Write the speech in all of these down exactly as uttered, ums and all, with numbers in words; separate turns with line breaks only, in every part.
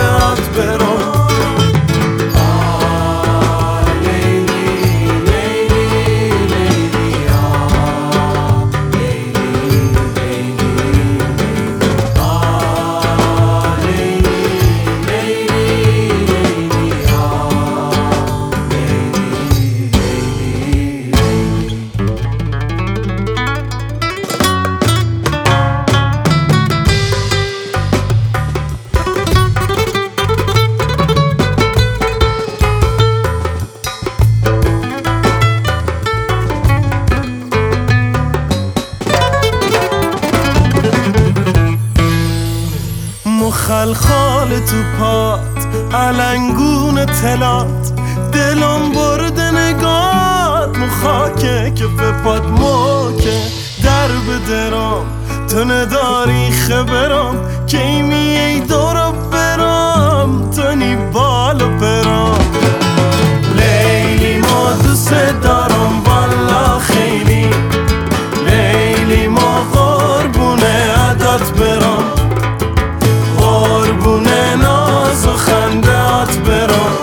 خندهات برام. خلخال تو پات علنگون تلات، دلم برد نگات مخاکه که پات موکه در به درام. تو نداری خبرم که ایمی ای دورو برام، تو نی بالو برام. لیلی ما دوست دارم والا خیلی، لیلی ما قربونه عدات برام، قربونه ناز و خندهات برام.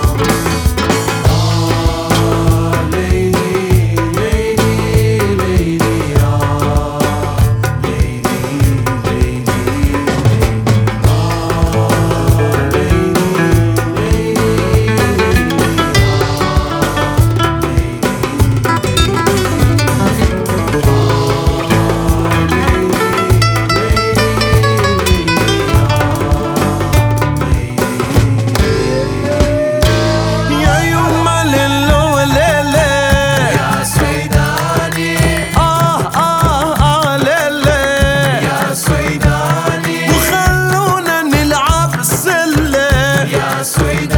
Sweet